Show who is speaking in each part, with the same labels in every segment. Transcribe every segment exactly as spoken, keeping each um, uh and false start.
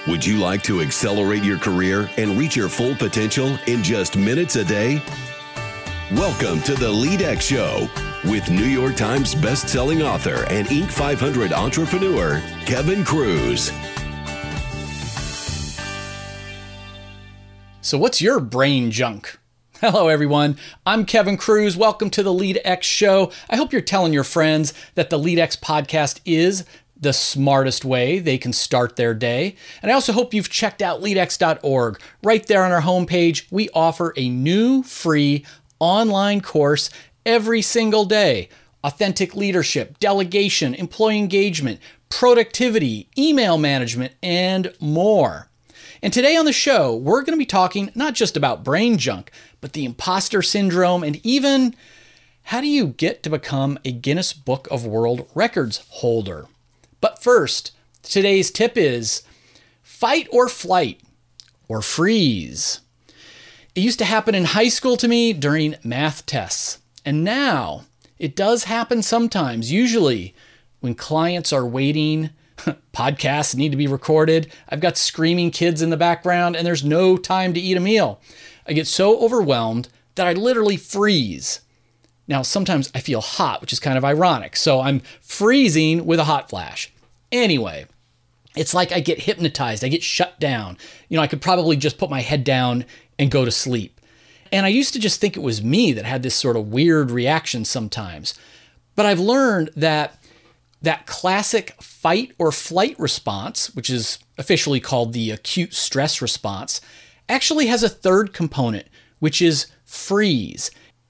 Speaker 1: Would you like to accelerate your career and reach your full potential in just minutes a day? Welcome to the LeadX Show with New York Times best-selling author and Inc five hundred entrepreneur, Kevin Kruse.
Speaker 2: So what's your brain junk? Hello, everyone. I'm Kevin Kruse. Welcome to the LeadX Show. I hope you're telling your friends that the LeadX podcast is the smartest way they can start their day. And I also hope you've checked out lead x dot org. Right there on our homepage, we offer a new free online course every single day. Authentic leadership, delegation, employee engagement, productivity, email management, and more. And today on the show, we're going to be talking not just about brain junk, but the imposter syndrome, and even how do you get to become a Guinness Book of World Records holder. But first, today's tip is fight or flight or freeze. It used to happen in high school to me during math tests. And now it does happen sometimes, usually when clients are waiting, podcasts need to be recorded, I've got screaming kids in the background, and there's no time to eat a meal. I get so overwhelmed that I literally freeze. Now, sometimes I feel hot, which is kind of ironic. So I'm freezing with a hot flash. Anyway, it's like I get hypnotized. I get shut down. You know, I could probably just put my head down and go to sleep. And I used to just think it was me that had this sort of weird reaction sometimes. But I've learned that that classic fight or flight response, which is officially called the acute stress response, actually has a third component, which is freeze.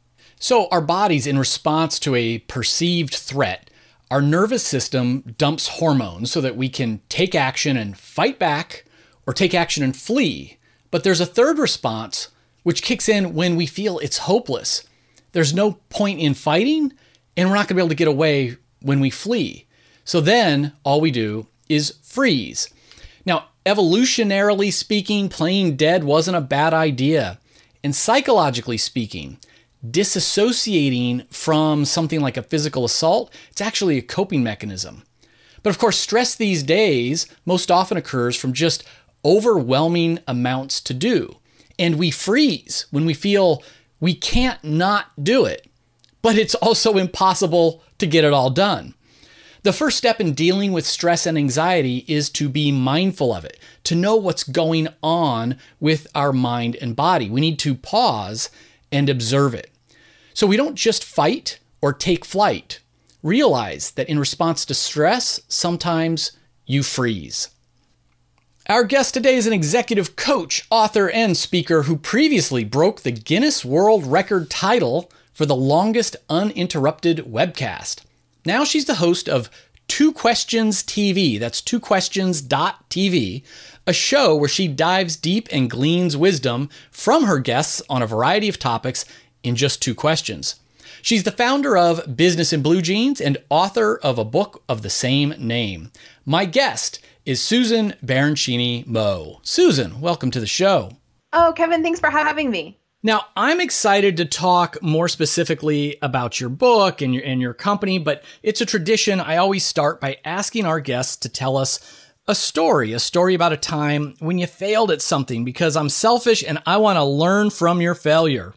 Speaker 2: So our bodies, in response to a perceived threat, our nervous system dumps hormones so that we can take action and fight back or take action and flee. But there's a third response which kicks in when we feel it's hopeless. There's no point in fighting, and we're not going to be able to get away when we flee. So then all we do is freeze. Now, evolutionarily speaking, playing dead wasn't a bad idea. And psychologically speaking, disassociating from something like a physical assault, it's actually a coping mechanism. But of course, stress these days most often occurs from just overwhelming amounts to do. And we freeze when we feel we can't not do it, but it's also impossible to get it all done. The first step in dealing with stress and anxiety is to be mindful of it, to know what's going on with our mind and body. We need to pause and observe it. So we don't just fight or take flight. Realize that in response to stress, sometimes you freeze. Our guest today is an executive coach, author, and speaker who previously broke the Guinness World Record title for the longest uninterrupted webcast. Now she's the host of Two Questions T V, that's two questions dot t v, a show where she dives deep and gleans wisdom from her guests on a variety of topics in just two questions. She's the founder of Business in Blue Jeans and author of a book of the same name. My guest is Susan Baroncini-Moe. Susan, welcome to the show.
Speaker 3: Oh, Kevin, thanks for having me.
Speaker 2: Now, I'm excited to talk more specifically about your book and your and your company, but it's a tradition. I always start by asking our guests to tell us a story, a story about a time when you failed at something, because I'm selfish and I want to learn from your failure.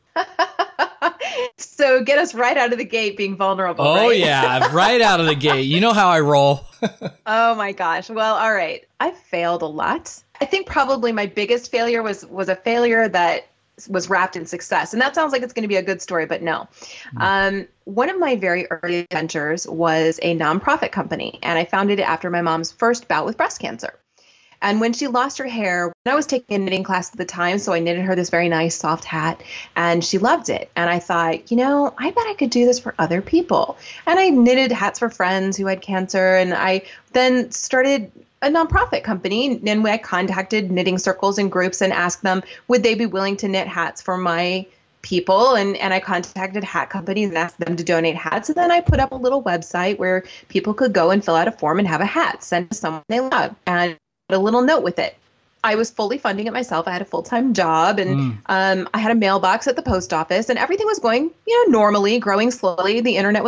Speaker 3: So get us right out of the gate being vulnerable.
Speaker 2: Oh,
Speaker 3: right?
Speaker 2: yeah, right out of the gate. You know how I roll.
Speaker 3: Oh, my gosh. Well, all right. I failed a lot. I think probably my biggest failure was was a failure that was wrapped in success. And that sounds like it's going to be a good story, but no. Mm. Um, one of my very early ventures was a nonprofit company, and I founded it after my mom's first bout with breast cancer. And when she lost her hair, I was taking a knitting class at the time, so I knitted her this very nice soft hat, and she loved it. And I thought, you know, I bet I could do this for other people. And I knitted hats for friends who had cancer, and I then started a nonprofit company, and I contacted knitting circles and groups and asked them, would they be willing to knit hats for my people? And, and I contacted hat companies and asked them to donate hats. And then I put up a little website where people could go and fill out a form and have a hat sent to someone they love, and a little note with it. I was fully funding it myself. I had a full-time job, and mm. um, I had a mailbox at the post office, and everything was going, you know, normally, growing slowly. The internet was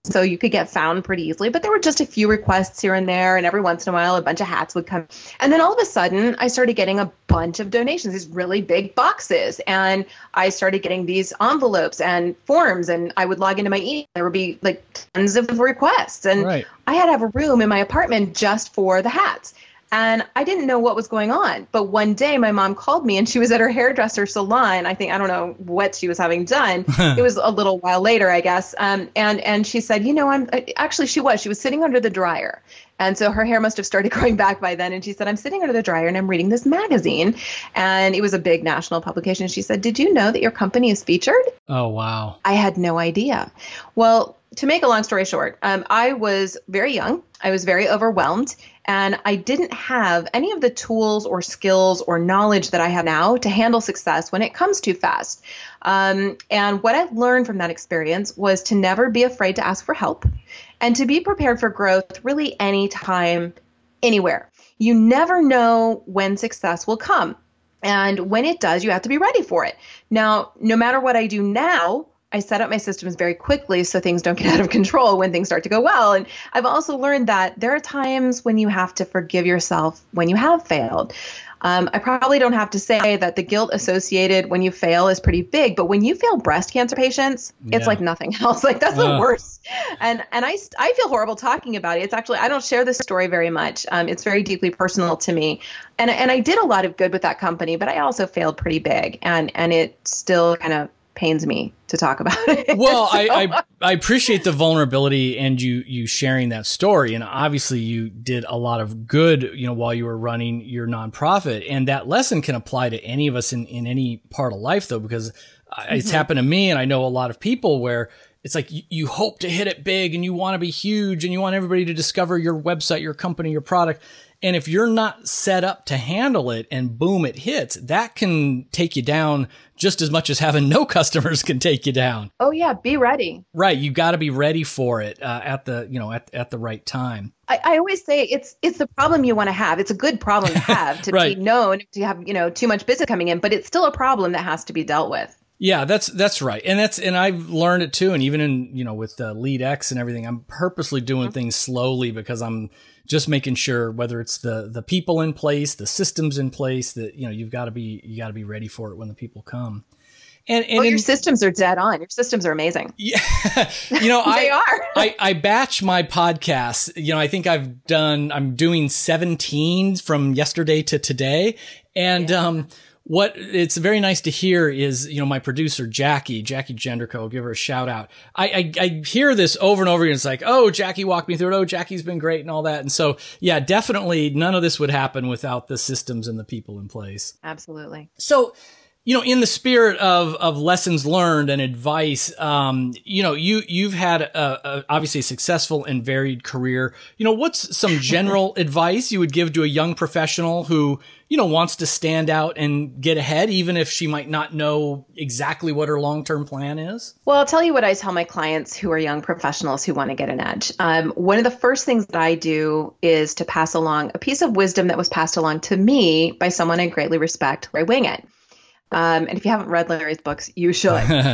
Speaker 3: So you could get found pretty easily, but there were just a few requests here and there. And every once in a while, a bunch of hats would come. And then all of a sudden, I started getting a bunch of donations, these really big boxes. And I started getting these envelopes and forms. And I would log into my email. There would be like tons of requests. And right. I had to have a room in my apartment just for the hats. And I didn't know what was going on. But one day my mom called me and she was at her hairdresser salon. I think, I don't know what she was having done. It was a little while later, I guess. Um, and, and she said, you know, I'm actually, she was, she was sitting under the dryer. And so her hair must have started growing back by then. And she said, I'm sitting under the dryer and I'm reading this magazine. And it was a big national publication. She said, did you know that your company is featured?
Speaker 2: Oh, wow.
Speaker 3: I had no idea. Well, to make a long story short, um, I was very young. I was very overwhelmed. And I didn't have any of the tools or skills or knowledge that I have now to handle success when it comes too fast. Um, and what I learned from that experience was to never be afraid to ask for help and to be prepared for growth really anytime, anywhere. You never know when success will come. And when it does, you have to be ready for it. Now, no matter what I do now, I set up my systems very quickly so things don't get out of control when things start to go well. And I've also learned that there are times when you have to forgive yourself when you have failed. Um, I probably don't have to say that the guilt associated when you fail is pretty big, but when you fail breast cancer patients, it's yeah. like nothing else. Like that's uh. the worst. And and I, I feel horrible talking about it. It's actually, I don't share this story very much. Um, it's very deeply personal to me. And, and I did a lot of good with that company, but I also failed pretty big. And, and it still kind of pains me to talk about it.
Speaker 2: Well, so. I, I I appreciate the vulnerability and you you sharing that story. And obviously you did a lot of good, you know, while you were running your nonprofit. And that lesson can apply to any of us in, in any part of life, though, because mm-hmm. it's happened to me. And I know a lot of people where it's like you, you hope to hit it big and you want to be huge and you want everybody to discover your website, your company, your product. And if you're not set up to handle it and boom, it hits, that can take you down just as much as having no customers can take you down.
Speaker 3: Oh yeah. Be ready.
Speaker 2: Right. You got to be ready for it uh, at the, you know, at, at the right time.
Speaker 3: I, I always say it's, it's the problem you want to have. It's a good problem to have to right. be known, to have, you know, too much business coming in, but it's still a problem that has to be dealt with.
Speaker 2: Yeah, that's that's right. And that's and I've learned it too. And even in, you know, with uh, LeadX and everything, I'm purposely doing mm-hmm. things slowly because I'm just making sure whether it's the the people in place, the systems in place, that, you know, you've got to be you got to be ready for it when the people come.
Speaker 3: And, and oh, your in, systems are dead on. Your systems are amazing.
Speaker 2: Yeah, you know,
Speaker 3: they
Speaker 2: I,
Speaker 3: are.
Speaker 2: I I batch my podcasts. You know, I think I've done. I'm doing seventeen from yesterday to today, and yeah. um. What it's very nice to hear is, you know, my producer, Jackie, Jackie Gendrico, I'll give her a shout out. I, I, I hear this over and over again. It's like, oh, Jackie walked me through it. Oh, Jackie's been great and all that. And so, yeah, definitely none of this would happen without the systems and the people in place.
Speaker 3: Absolutely.
Speaker 2: So, you know, in the spirit of, of lessons learned and advice, um, you know, you, you've had a, a obviously a successful and varied career. You know, what's some general advice you would give to a young professional who, you know, wants to stand out and get ahead, even if she might not know exactly what her long-term plan is?
Speaker 3: Well, I'll tell you what I tell my clients who are young professionals who want to get an edge. Um, one of the first things that I do is to pass along a piece of wisdom that was passed along to me by someone I greatly respect, Larry Winget. Um, and if you haven't read Larry's books, you should.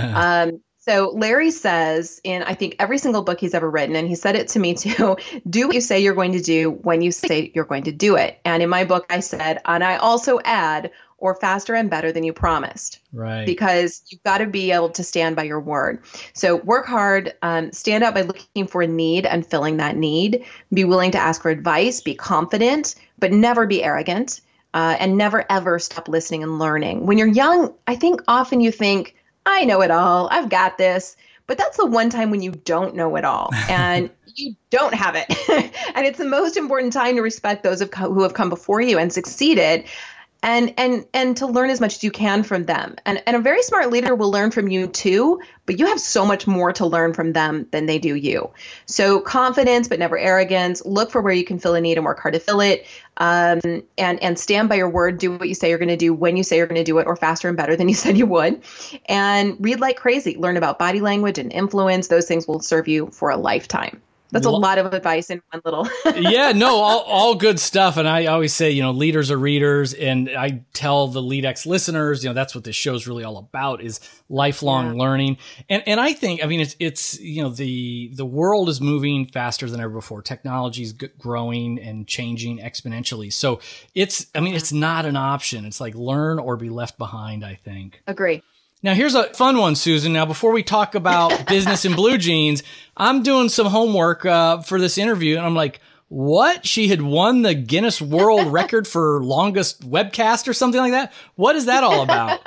Speaker 3: um, so Larry says in, I think, every single book he's ever written, and he said it to me too, do what you say you're going to do when you say you're going to do it. And in my book, I said, and I also add, or faster and better than you promised.
Speaker 2: Right.
Speaker 3: Because you've got to be able to stand by your word. So work hard, um, stand out by looking for a need and filling that need. Be willing to ask for advice, be confident, but never be arrogant. Uh, and never, ever stop listening and learning. When you're young, I think often you think, I know it all. I've got this. But that's the one time when you don't know it all and you don't have it. And it's the most important time to respect those who have come before you and succeeded. And and and to learn as much as you can from them. And and a very smart leader will learn from you too, but you have so much more to learn from them than they do you. So confidence, but never arrogance. Look for where you can fill a need and work hard to fill it. Um, and and stand by your word. Do what you say you're going to do when you say you're going to do it, or faster and better than you said you would. And read like crazy. Learn about body language and influence. Those things will serve you for a lifetime. That's a lot of advice in one little.
Speaker 2: Yeah, no, all, all good stuff. And I always say, you know, leaders are readers. And I tell the LeadX listeners, you know, that's what this show is really all about, is lifelong yeah. learning. And and I think, I mean, it's, it's, you know, the, the world is moving faster than ever before. Technology is g- growing and changing exponentially. So it's, I mean, it's not an option. It's like learn or be left behind, I think.
Speaker 3: Agree.
Speaker 2: Now, here's a fun one, Susan. Now, before we talk about business in blue jeans, I'm doing some homework uh, for this interview, and I'm like, what? She had won the Guinness World Record for longest webcast or something like that? What is that all about?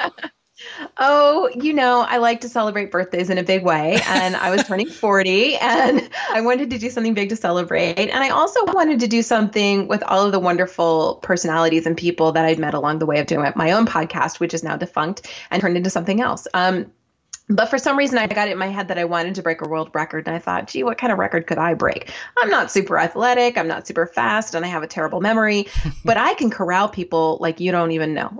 Speaker 3: Oh, you know, I like to celebrate birthdays in a big way. And I was turning forty and I wanted to do something big to celebrate. And I also wanted to do something with all of the wonderful personalities and people that I'd met along the way of doing my own podcast, which is now defunct and turned into something else. Um, But for some reason, I got it in my head that I wanted to break a world record. And I thought, gee, what kind of record could I break? I'm not super athletic. I'm not super fast. And I have a terrible memory. But I can corral people like you don't even know.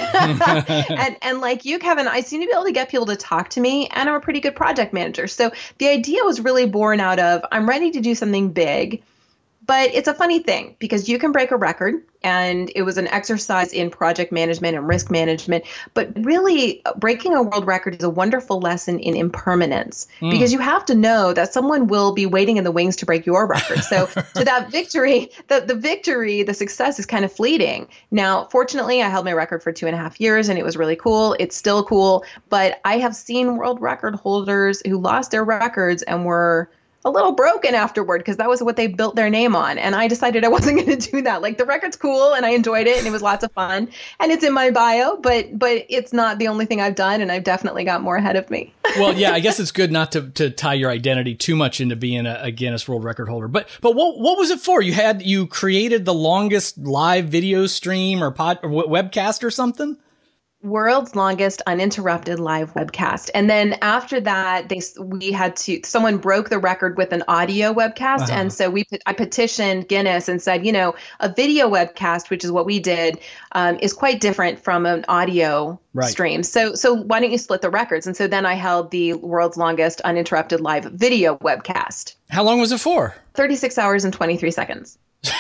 Speaker 3: and, and like you, Kevin, I seem to be able to get people to talk to me. And I'm a pretty good project manager. So the idea was really born out of I'm ready to do something big. But it's a funny thing because you can break a record, and it was an exercise in project management and risk management. But really, breaking a world record is a wonderful lesson in impermanence mm. because you have to know that someone will be waiting in the wings to break your record. So to that victory, the, the victory, the success is kind of fleeting. Now, fortunately, I held my record for two and a half years and it was really cool. It's still cool. But I have seen world record holders who lost their records and were a little broken afterward because that was what they built their name on. And I decided I wasn't going to do that. Like the record's cool and I enjoyed it and it was lots of fun and it's in my bio, but but it's not the only thing I've done, and I've definitely got more ahead of me.
Speaker 2: Well, yeah, I guess it's good not to, to tie your identity too much into being a, a Guinness World Record holder. But but what what was it for? You had you created the longest live video stream or pod or webcast or something?
Speaker 3: World's longest uninterrupted live webcast. And then after that, they we had to, someone broke the record with an audio webcast. Uh-huh. And so we, I petitioned Guinness and said, you know, a video webcast, which is what we did, um, is quite different from an audio right. stream. So, so why don't you split the records? And so then I held the world's longest uninterrupted live video webcast.
Speaker 2: How long was it for?
Speaker 3: thirty-six hours and twenty-three seconds.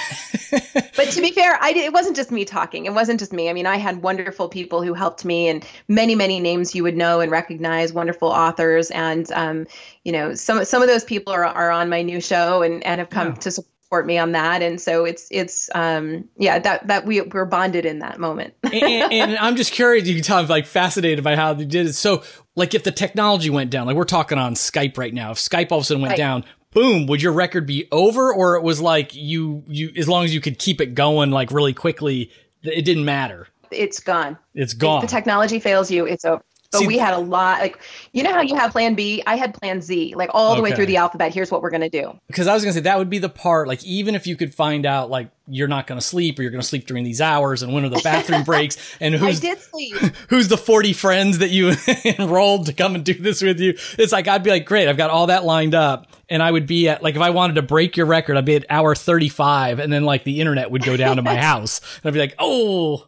Speaker 3: But to be fair, I did, it wasn't just me talking. It wasn't just me. I mean, I had wonderful people who helped me, and many, many names you would know and recognize, wonderful authors. And, um, you know, some some of those people are, are on my new show and, and have come yeah. to support me on that. And so it's, it's um, yeah, that, that we, we're bonded in that moment.
Speaker 2: and, and I'm just curious, you can tell I'm like fascinated by how they did it. So like if the technology went down, like we're talking on Skype right now, if Skype all of a sudden went right. down, boom, would your record be over? Or it was like you, you, as long as you could keep it going like really quickly, it didn't matter.
Speaker 3: It's gone.
Speaker 2: It's gone.
Speaker 3: If the technology fails you, it's over. But See, we had a lot, like, you know how you have plan B? I had plan Z, like all the okay. way through the alphabet. Here's what we're going to do.
Speaker 2: Because I was going to say that would be the part, like, even if you could find out, like, you're not going to sleep or you're going to sleep during these hours and when are the bathroom breaks and who's,
Speaker 3: I did sleep.
Speaker 2: who's the forty friends that you enrolled to come and do this with you. It's like, I'd be like, great, I've got all that lined up. And I would be at, like, if I wanted to break your record, I'd be at hour thirty-five and then, like, the internet would go down to my house. And I'd be like, oh.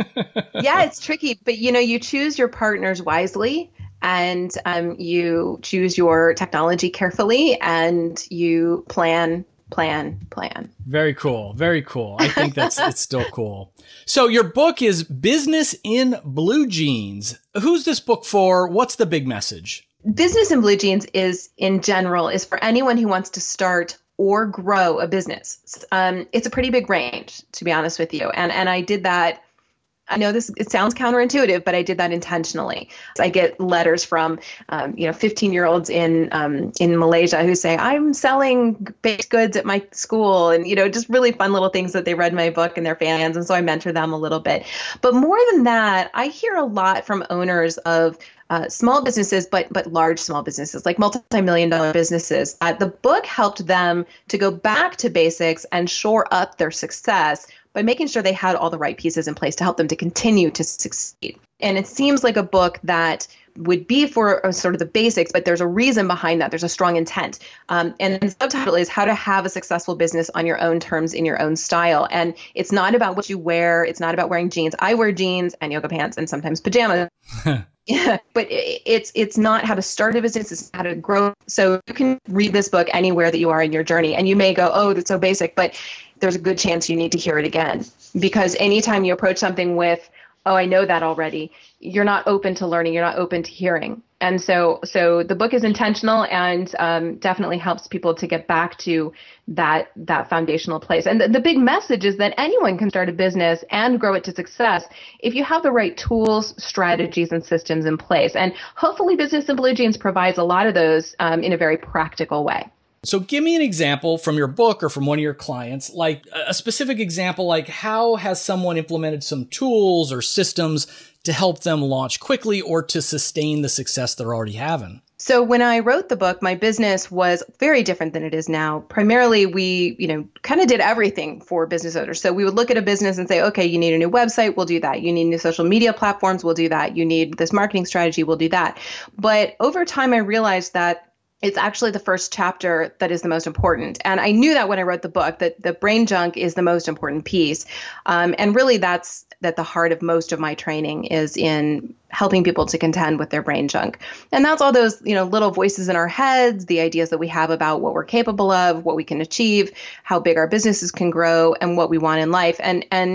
Speaker 3: Yeah, it's tricky. But, you know, you choose your partners wisely. And um, you choose your technology carefully, and you plan, plan, plan.
Speaker 2: Very cool. Very cool. I think that's it's still cool. So your book is Business in Blue Jeans. Who's this book for? What's the big message?
Speaker 3: Business in Blue Jeans is, in general, is for anyone who wants to start or grow a business. Um, it's a pretty big range, to be honest with you. And and I did that. I know this, it sounds counterintuitive, but I did that intentionally. I get letters from, um, you know, fifteen year olds in, um, in Malaysia who say, I'm selling baked goods at my school, and, you know, just really fun little things that they read my book and they're fans. And so I mentor them a little bit. But more than that, I hear a lot from owners of Uh, small businesses, but but large small businesses, like multi-million dollar businesses. Uh, the book helped them to go back to basics and shore up their success by making sure they had all the right pieces in place to help them to continue to succeed. And it seems like a book that would be for a, sort of the basics, but there's a reason behind that. There's a strong intent. Um, and the subtitle is How to Have a Successful Business on Your Own Terms in Your Own Style. And it's not about what you wear. It's not about wearing jeans. I wear jeans and yoga pants and sometimes pajamas. Yeah, but it's it's not how to start a business, it's how to grow. So you can read this book anywhere that you are in your journey, and you may go, oh, that's so basic, but there's a good chance you need to hear it again. Because anytime you approach something with, oh, I know that already, you're not open to learning, you're not open to hearing. And so so the book is intentional and um, definitely helps people to get back to that that foundational place. And the, the big message is that anyone can start a business and grow it to success if you have the right tools, strategies, and systems in place. And hopefully Business in Blue Jeans provides a lot of those um, in a very practical way.
Speaker 2: So give me an example from your book or from one of your clients, like a specific example, like how has someone implemented some tools or systems to help them launch quickly or to sustain the success they're already having?
Speaker 3: So when I wrote the book, my business was very different than it is now. Primarily, we, you know, kind of did everything for business owners. So we would look at a business and say, okay, you need a new website, we'll do that. You need new social media platforms, we'll do that. You need this marketing strategy, we'll do that. But over time, I realized that it's actually the first chapter that is the most important. And I knew that when I wrote the book, that the brain junk is the most important piece. Um, and really that's at the heart of most of my training is in helping people to contend with their brain junk. And that's all those, you know, little voices in our heads, the ideas that we have about what we're capable of, what we can achieve, how big our businesses can grow, and what we want in life. And and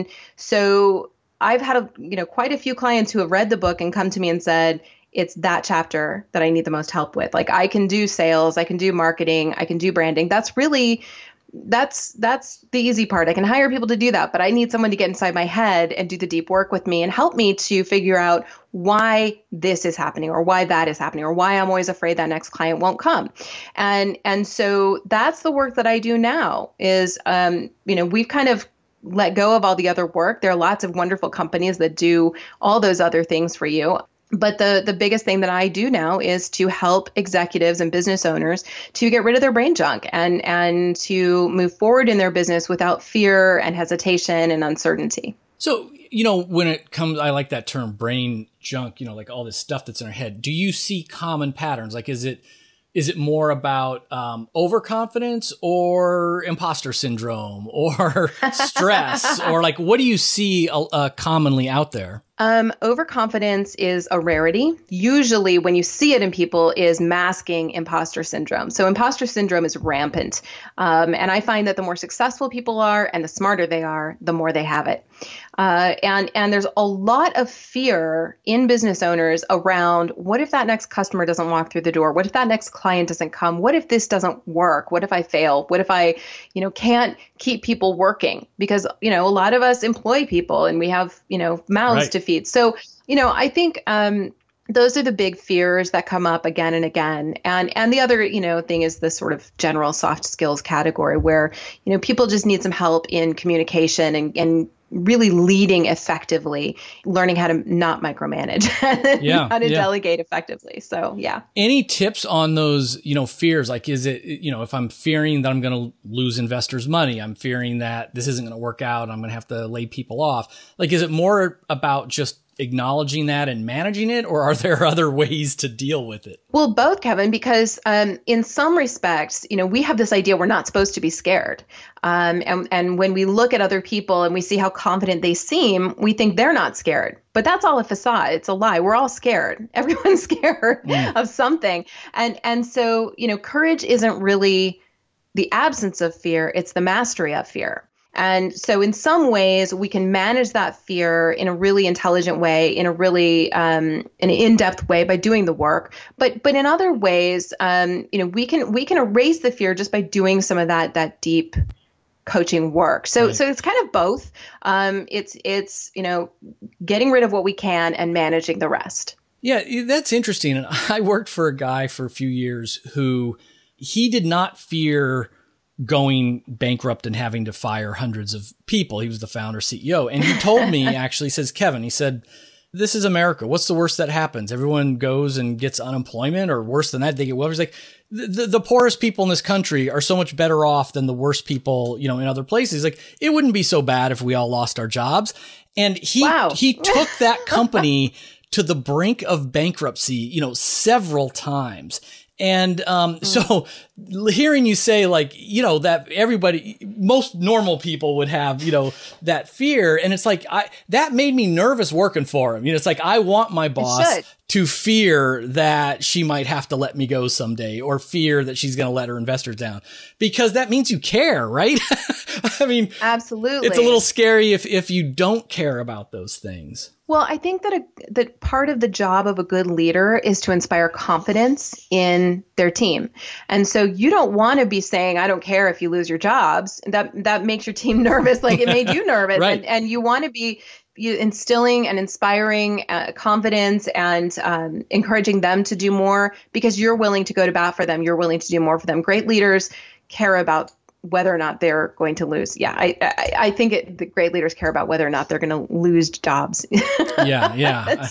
Speaker 3: so I've had a, you know, quite a few clients who have read the book and come to me and said, it's that chapter that I need the most help with. Like I can do sales, I can do marketing, I can do branding. That's really, that's, that's the easy part. I can hire people to do that, but I need someone to get inside my head and do the deep work with me and help me to figure out why this is happening or why that is happening or why I'm always afraid that next client won't come. And, and so that's the work that I do now is, um, you know, we've kind of let go of all the other work. There are lots of wonderful companies that do all those other things for you. But the, the biggest thing that I do now is to help executives and business owners to get rid of their brain junk and, and to move forward in their business without fear and hesitation and uncertainty.
Speaker 2: So, you know, when it comes, I like that term brain junk, you know, like all this stuff that's in our head. Do you see common patterns? Like, is it, is it more about um, overconfidence or imposter syndrome or stress or like, what do you see uh, commonly out there?
Speaker 3: Um, overconfidence is a rarity. Usually when you see it in people is masking imposter syndrome. So imposter syndrome is rampant. Um, and I find that the more successful people are and the smarter they are, the more they have it. Uh, and, and there's a lot of fear in business owners around what if that next customer doesn't walk through the door? What if that next client doesn't come? What if this doesn't work? What if I fail? What if I, you know, can't keep people working? Because, you know, a lot of us employ people and we have, you know, mouths right. to feed. So, you know, I think um, those are the big fears that come up again and again. And and the other, you know, thing is the sort of general soft skills category where, you know, people just need some help in communication and, and really leading effectively, learning how to not micromanage, yeah, how to yeah. delegate effectively. So, yeah.
Speaker 2: Any tips on those, you know, fears? Like, is it, you know, if I'm fearing that I'm going to lose investors' money, I'm fearing that this isn't going to work out, I'm going to have to lay people off. Like, is it more about just acknowledging that and managing it, or are there other ways to deal with it?
Speaker 3: Well, both, Kevin, because um, in some respects, you know, we have this idea we're not supposed to be scared. Um, and, and when we look at other people and we see how confident they seem, we think they're not scared. But that's all a facade. It's a lie. We're all scared. Everyone's scared mm. of something. And, and so, you know, courage isn't really the absence of fear. It's the mastery of fear. And so in some ways, we can manage that fear in a really intelligent way, in a really um, an in-depth way by doing the work. But but in other ways, um, you know, we can we can erase the fear just by doing some of that that deep coaching work. So right. so it's kind of both. Um, it's it's you know getting rid of what we can and managing the rest.
Speaker 2: Yeah, that's interesting. And I worked for a guy for a few years who he did not fear going bankrupt and having to fire hundreds of people. He was the founder, C E O. And he told me, actually, he says, Kevin, he said, this is America. What's the worst that happens? Everyone goes and gets unemployment, or worse than that, they get whatever. He's like, the, the, the poorest people in this country are so much better off than the worst people, you know, in other places. Like, it wouldn't be so bad if we all lost our jobs. And he, wow. he took that company to the brink of bankruptcy, you know, several times. And um, mm. so hearing you say, like, you know, that everybody, most normal people would have, you know, that fear. And it's like, I, that made me nervous working for him. You know, it's like, I want my boss to fear that she might have to let me go someday, or fear that she's going to let her investors down, because that means you care, right? I mean,
Speaker 3: absolutely.
Speaker 2: It's a little scary if, if you don't care about those things.
Speaker 3: Well, I think that a, that part of the job of a good leader is to inspire confidence in their team. And so you don't want to be saying, I don't care if you lose your jobs. That that makes your team nervous, like it made you nervous.
Speaker 2: Right.
Speaker 3: And, and you want to be you instilling and inspiring uh, confidence and um, encouraging them to do more, because you're willing to go to bat for them. You're willing to do more for them. Great leaders care about whether or not they're going to lose. Yeah, I I, I think it, the great leaders care about whether or not they're going to lose jobs.
Speaker 2: Yeah, yeah.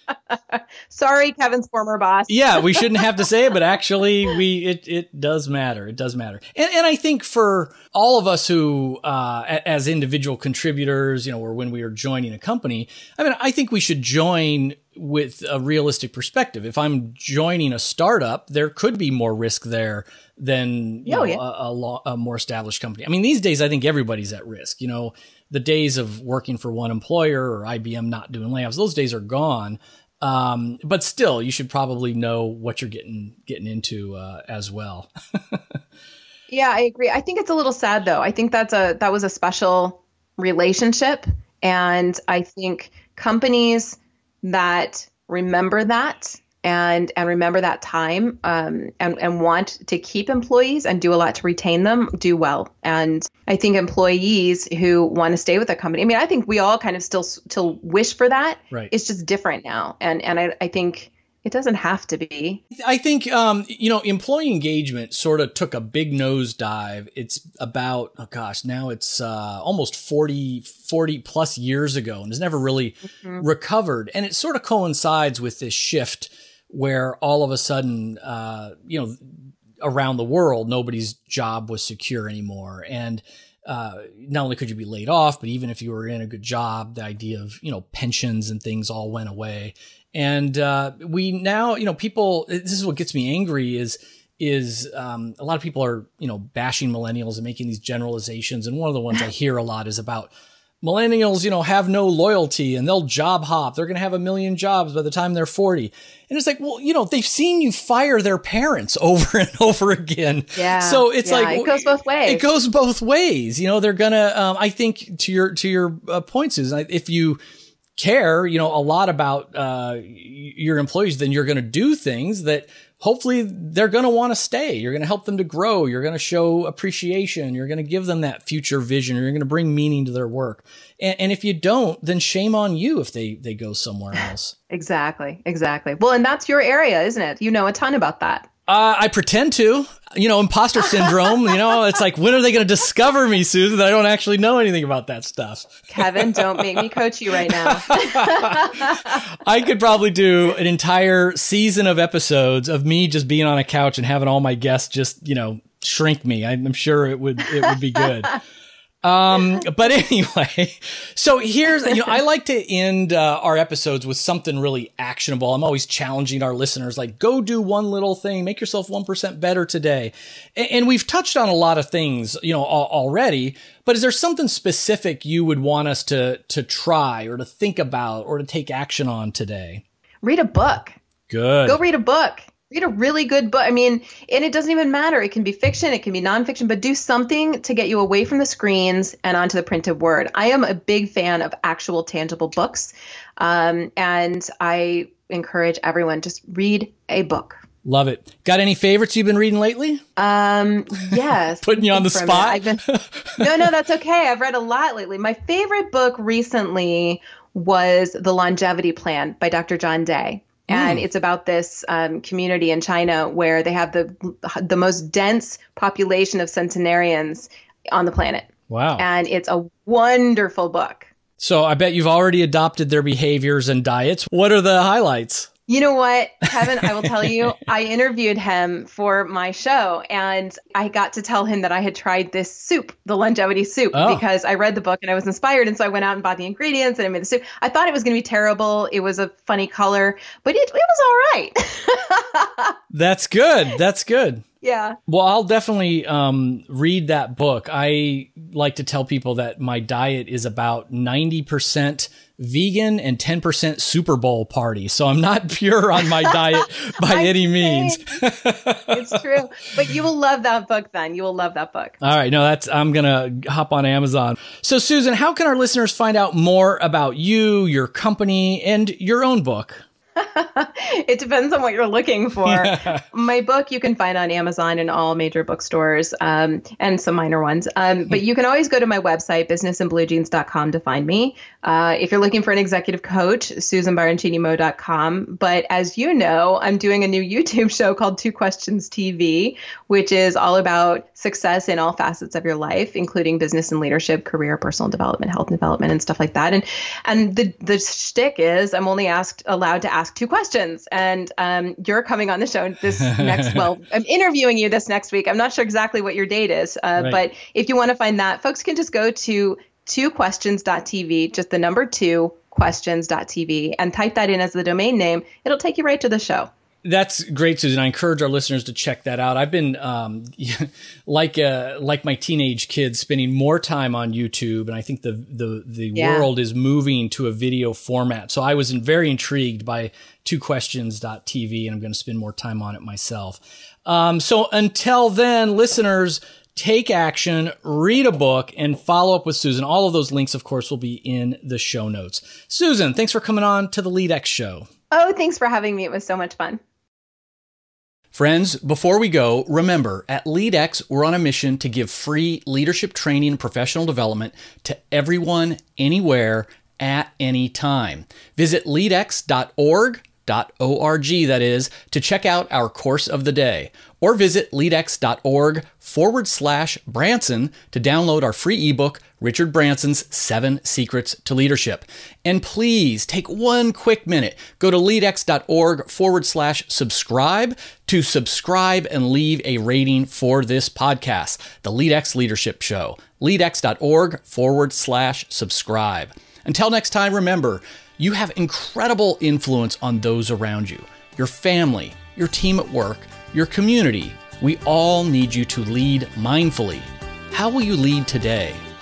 Speaker 3: Sorry, Kevin's former boss.
Speaker 2: Yeah, we shouldn't have to say it, but actually, we it it does matter. It does matter. And and I think for all of us who, uh, as individual contributors, you know, or when we are joining a company, I mean, I think we should join with a realistic perspective. If I'm joining a startup, there could be more risk there than you
Speaker 3: oh,
Speaker 2: know,
Speaker 3: yeah.
Speaker 2: a, a, lo- a more established company. I mean, these days, I think everybody's at risk. You know, the days of working for one employer or I B M not doing layoffs, those days are gone. Um, but still, you should probably know what you're getting getting into uh, as well.
Speaker 3: Yeah, I agree. I think it's a little sad, though. I think that's a that was a special relationship, and I think companies that remember that and and remember that time um, and and want to keep employees and do a lot to retain them do well. And I think employees who want to stay with a company, I mean, I think we all kind of still still wish for that.
Speaker 2: Right.
Speaker 3: It's just different now, and and I I think it doesn't have to be.
Speaker 2: I think, um, you know, employee engagement sort of took a big nosedive. It's about, oh gosh, now it's uh, almost forty, forty plus years ago, and has never really mm-hmm. recovered. And it sort of coincides with this shift where all of a sudden, uh, you know, around the world, nobody's job was secure anymore. And uh, not only could you be laid off, but even if you were in a good job, the idea of, you know, pensions and things all went away. And uh, we now, you know, people, this is what gets me angry is, is um, a lot of people are, you know, bashing millennials and making these generalizations. And one of the ones I hear a lot is about millennials, you know, have no loyalty and they'll job hop. They're going to have a million jobs by the time they're forty. And it's like, well, you know, they've seen you fire their parents over and over again.
Speaker 3: Yeah.
Speaker 2: So it's
Speaker 3: yeah,
Speaker 2: like,
Speaker 3: it goes both ways.
Speaker 2: It goes both ways. You know, they're going to, um, I think to your, to your uh, points is if you care, you know, a lot about uh, your employees, then you're going to do things that hopefully they're going to want to stay. You're going to help them to grow. You're going to show appreciation. You're going to give them that future vision. You're going to bring meaning to their work. And, and if you don't, then shame on you if they, they go somewhere else.
Speaker 3: Exactly. Exactly. Well, and that's your area, isn't it? You know a ton about that.
Speaker 2: Uh, I pretend to, you know, imposter syndrome, you know, it's like, when are they going to discover me, Susan, that I don't actually know anything about that stuff?
Speaker 3: Kevin, don't make me coach you right now.
Speaker 2: I could probably do an entire season of episodes of me just being on a couch and having all my guests just, you know, shrink me. I'm sure it would, it would be good. Um, but anyway, so here's, you know, I like to end uh, our episodes with something really actionable. I'm always challenging our listeners, like, go do one little thing, make yourself one percent better today. And, and we've touched on a lot of things, you know, al- already, but is there something specific you would want us to, to try or to think about or to take action on today?
Speaker 3: Read a book.
Speaker 2: Good.
Speaker 3: Go read a book. Read a really good book. I mean, and it doesn't even matter. It can be fiction, it can be nonfiction, but do something to get you away from the screens and onto the printed word. I am a big fan of actual tangible books. Um, and I encourage everyone, just read a book.
Speaker 2: Love it. Got any favorites you've been reading lately?
Speaker 3: Um, yes.
Speaker 2: Putting you on the spot?
Speaker 3: I've been, no, no, that's okay. I've read a lot lately. My favorite book recently was The Longevity Plan by Doctor John Day. And mm. it's about this um, community in China where they have the the most dense population of centenarians on the planet.
Speaker 2: Wow.
Speaker 3: And it's a wonderful book.
Speaker 2: So I bet you've already adopted their behaviors and diets. What are the highlights?
Speaker 3: You know what, Kevin, I will tell you, I interviewed him for my show and I got to tell him that I had tried this soup, the longevity soup, oh. because I read the book and I was inspired. And so I went out and bought the ingredients and I made the soup. I thought it was going to be terrible. It was a funny color, but it, it was all right.
Speaker 2: That's good. That's good.
Speaker 3: Yeah.
Speaker 2: Well, I'll definitely um, read that book. I like to tell people that my diet is about ninety percent vegan and ten percent Super Bowl party. So I'm not pure on my diet by any means.
Speaker 3: It's true. But you will love that book then. You will love that book.
Speaker 2: All right. No, that's, I'm going to hop on Amazon. So Susan, how can our listeners find out more about you, your company, and your own book?
Speaker 3: It depends on what you're looking for. My book you can find on Amazon and all major bookstores, um, and some minor ones. Um, but you can always go to my website, business in blue jeans dot com, to find me. Uh, if you're looking for an executive coach, susan baroncini mo dot com. But as you know, I'm doing a new YouTube show called Two Questions T V, which is all about success in all facets of your life, including business and leadership, career, personal development, health and development, and stuff like that. And and the the shtick is I'm only asked allowed to ask two questions. And um, you're coming on the show this next, well, I'm interviewing you this next week. I'm not sure exactly what your date is, uh, right. But if you want to find that, folks can just go to two questions dot t v, just the number two questions dot t v, and type that in as the domain name. It'll take you right to the show.
Speaker 2: That's great, Susan. I encourage our listeners to check that out. I've been, um, like, uh, like my teenage kids, spending more time on YouTube. And I think the, the, the yeah. world is moving to a video format. So I was very intrigued by two questions dot t v, and I'm going to spend more time on it myself. Um, so until then, listeners, take action, read a book, and follow up with Susan. All of those links, of course, will be in the show notes. Susan, thanks for coming on to the LeadX Show.
Speaker 3: Oh, thanks for having me. It was so much fun.
Speaker 2: Friends, before we go, remember, at LeadX, we're on a mission to give free leadership training and professional development to everyone, anywhere, at any time. Visit lead x dot org, .org, that is, to check out our course of the day. Or visit leadx.org forward slash Branson to download our free ebook, Richard Branson's Seven Secrets to Leadership. And please take one quick minute. Go to leadx.org forward slash subscribe to subscribe and leave a rating for this podcast, the LeadX Leadership Show. leadx.org forward slash subscribe. Until next time, remember, you have incredible influence on those around you, your family, your team at work, your community. We all need you to lead mindfully. How will you lead today?